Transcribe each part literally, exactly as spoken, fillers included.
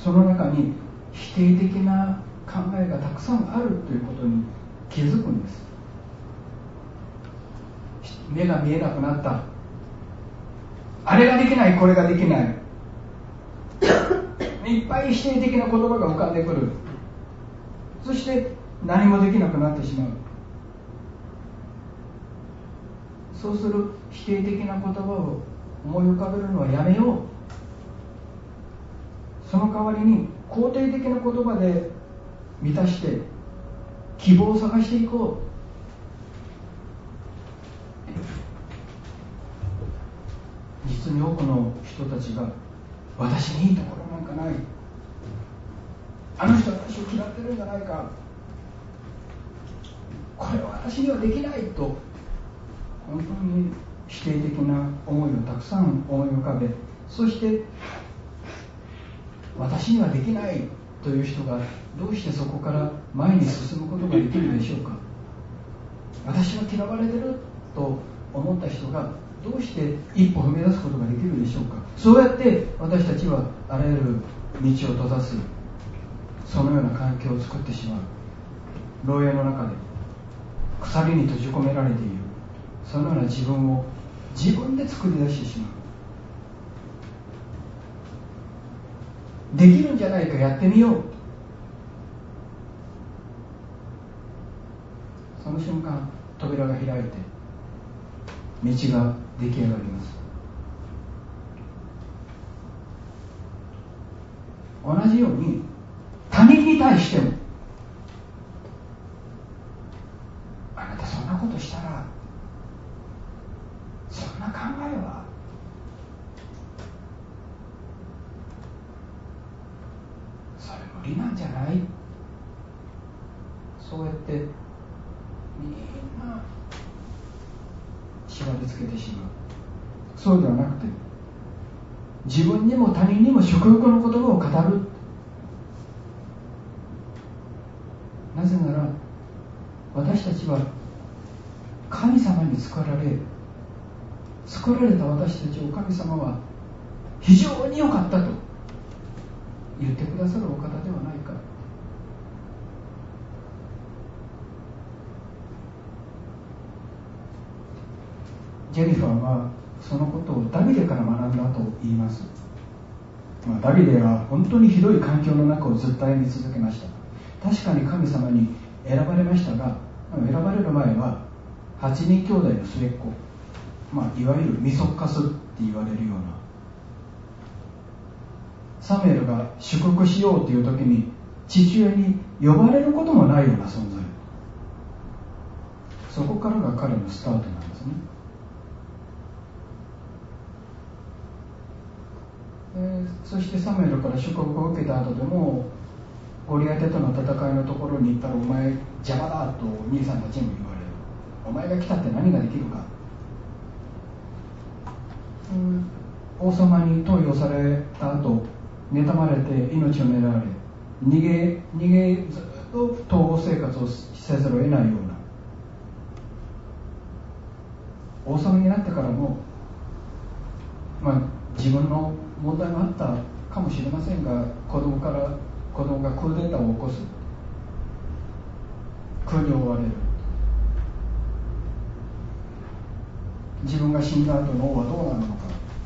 その中に否定的な考えがたくさんあるということに気づくんです。目が見えなくなった、あれができない、これができない、いっぱい否定的な言葉が浮かんでくる。そして何もできなくなってしまう。そうする否定的な言葉を思い浮かべるのはやめよう。その代わりに肯定的な言葉で満たして希望を探していこう。実に多くの人たちが、私にいいところなんかない、あの人は私を嫌ってるんじゃないか、これは私にはできないと、本当に否定的な思いをたくさん思い浮かべ、そして私にはできないという人がどうしてそこから前に進むことができるでしょうか。私は嫌われてると思った人がどうして一歩踏み出すことができるでしょうか。そうやって私たちはあらゆる道を閉ざす、そのような環境を作ってしまう。牢屋の中で鎖に閉じ込められている、そのような自分を自分で作り出してしまう。できるんじゃないか、やってみよう。その瞬間、扉が開いて道が出来上がります。同じように他人に対しても、あなたそんなことしたら、そんな考えはそれ無理なんじゃない、そうやってみんな縛り付けてしまう。そうではなくて、自分にも他人にも祝福の言葉を語る。なぜなら私たちは神様に作られ、作られた私たちを神様は非常に良かったと言ってくださるお方ではないか。ジェニファーはそのことをダビデから学んだと言います。まあ、ダビデは本当にひどい環境の中をずっと歩み続けました。確かに神様に選ばれましたが、選ばれる前ははちにん兄弟の末っ子、まあ、いわゆるみそかすって言われるような、サムエルが祝福しようという時に父親に呼ばれることもないような存在。そこからが彼のスタートなんですね。そしてサムエルから祝福を受けた後でも、ゴリアテとの戦いのところに行ったら、お前邪魔だとお兄さんたちにも言われる。お前が来たって何ができるか。うん、王様に投与された後、妬まれて命を狙われ、逃げ逃げずっと逃亡生活をせざるを得ないような、王様になってからも、まあ自分の問題もあったかもしれませんが、子供から子供がクーデターを起こす、空に追われる、自分が死んだ後の王はどうなるのか、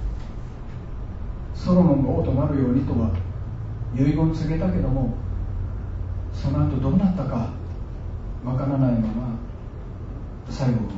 ソロモンが王となるようにとは遺言を告げたけども、その後どうなったかわからないまま最後を迎える。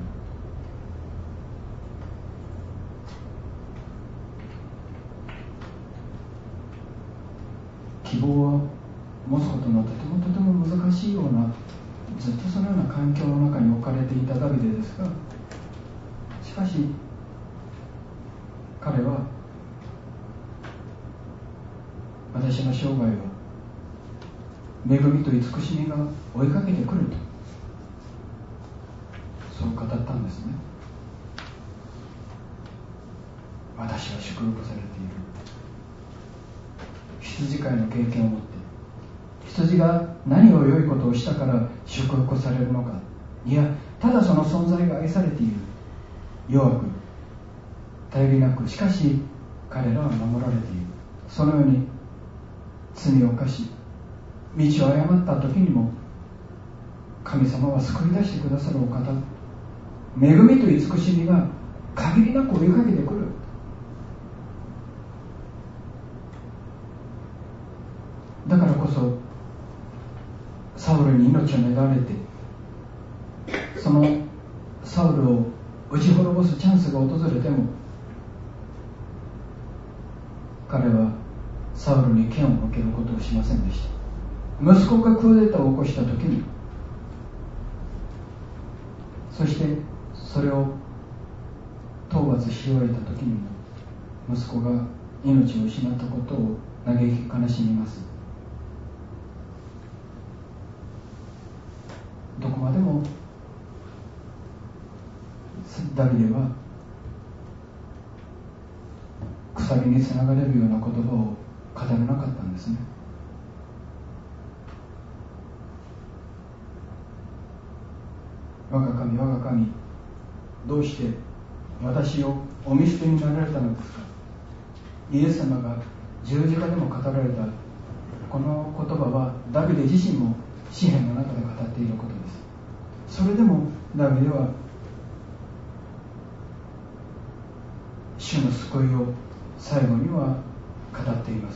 希望を持つことのとてもとても難しいような、ずっとそのような環境の中に置かれていたダビデですが、しかし彼は、私の生涯は恵みと慈しみが追いかけてくると、そう語ったんですね。私は祝福されている。羊飼いの経験を持って、羊が何を良いことをしたから祝福されるのか、いや、ただその存在が愛されている。弱く頼りなく、しかし彼らは守られている。そのように罪を犯し道を誤った時にも神様は救い出してくださるお方、恵みと慈しみが限りなく追いかけてくる。だからこそサウルに命をねだわれて、そのサウルを打ち滅ぼすチャンスが訪れても、彼はサウルに剣を向けることをしませんでした。息子がクーデターを起こした時に、そしてそれを討伐し終えた時にも息子が命を失ったことを嘆き悲しみます。どこまでもダビデは鎖につながれるような言葉を語れなかったんですね。我が神我が神、どうして私をお見捨てになられたのですか。イエス様が十字架でも語られたこの言葉はダビデ自身も詩篇の中で語っていることです。それでもダビデは主の救いを最後には語っています。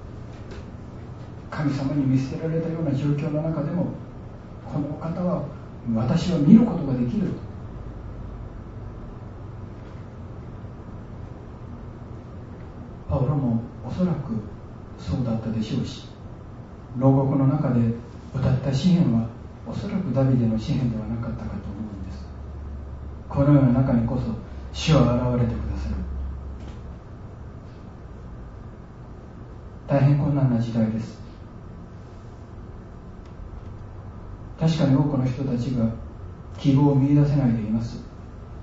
神様に見捨てられたような状況の中でも、この方は私は見ることができる。パウロもおそらくそうだったでしょうし、牢獄の中で歌った詩篇はおそらくダビデの詩篇ではなかったかと思うんです。このような中にこそ主は現れてくださる。大変困難な時代です。確かに多くの人たちが希望を見出せないでいます。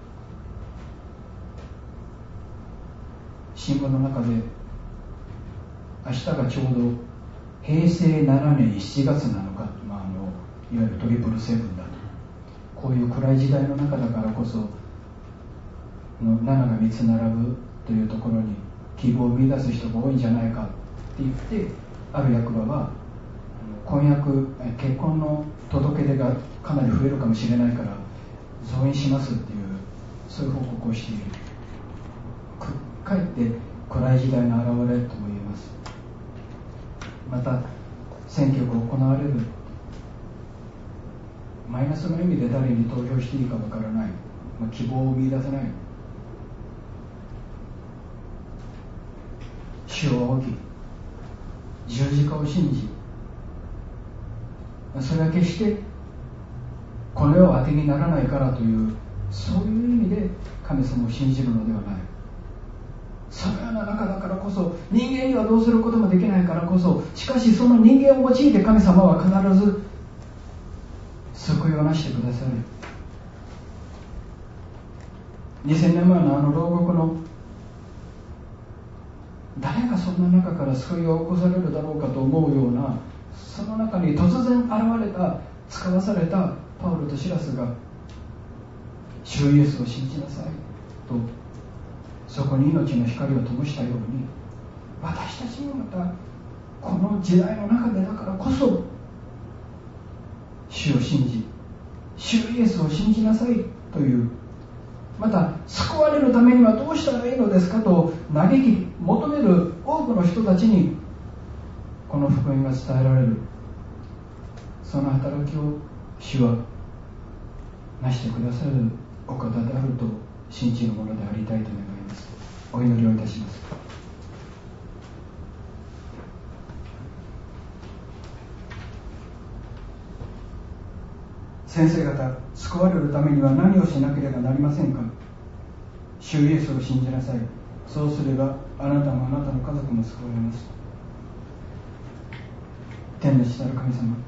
新聞の中で明日がちょうどへいせいななねんしちがつなのか、まあ、あのいわゆるトリプルセブンだと、こういう暗い時代の中だからこそのなながみつ並ぶというところに希望を見出す人が多いんじゃないかって言って、ある役場は婚約結婚の届け出がかなり増えるかもしれないから増員しますっていう、そういう報告をしている。かえって暗い時代の表れとも言えます。また選挙が行われる、マイナスの意味で誰に投票していいかわからない、まあ、希望を見出せない。主を仰ぎ十字架を信じ、それは決してこの世を当てにならないからという、そういう意味で神様を信じるのではない。そのような中だからこそ、人間にはどうすることもできないからこそ、しかしその人間を用いて神様は必ず救いをなしてくださる。にせんねんまえのあの牢獄の、誰がそんな中から救いを起こされるだろうかと思うような、その中に突然現れた、使わされたパウロとシラスが、主イエスを信じなさいと、そこに命の光を灯したように、私たちもまたこの時代の中でだからこそ主を信じ、主イエスを信じなさいという、また救われるためにはどうしたらいいのですかと嘆き求める多くの人たちにこの福音が伝えられる、その働きを主はなしてくださるお方であると信じるものでありたいと願います。お祈りをいたします。先生方、救われるためには何をしなければなりませんか。主イエスを信じなさい。そうすればあなたもあなたの家族も救われます。天の父なる神様、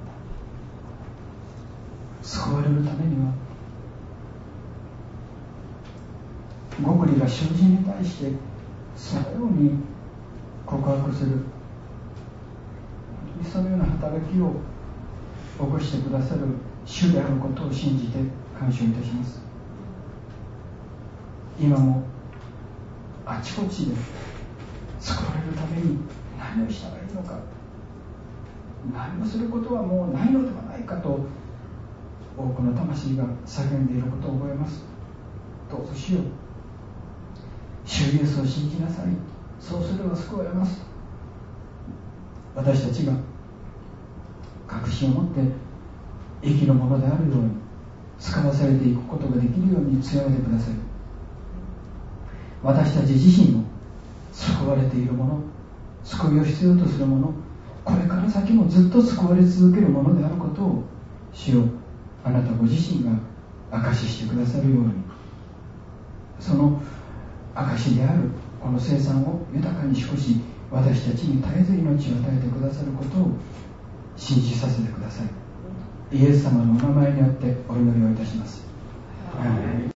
救われるためには極利が囚人に対してそのように告白する、そのような働きを起こしてくださる主であることを信じて感謝いたします。今もあちこちで救われるために何をしたらいいのか、何をすることはもうないのではないかと多くの魂が叫んでいることを覚えます。どうぞ主よ、主イエスを信じなさい、そうすれば救われます。私たちが確信を持って生きるものであるように使わされていくことができるように強めてください。私たち自身も救われているもの、救いを必要とするもの、これから先もずっと救われ続けるものであることを主よ、あなたご自身が証ししてくださるように、その証であるこの生産を豊かに祝し、私たちに絶えず命を与えてくださることを信じさせてください。イエス様のお名前によってお祈りをいたします。アーメン。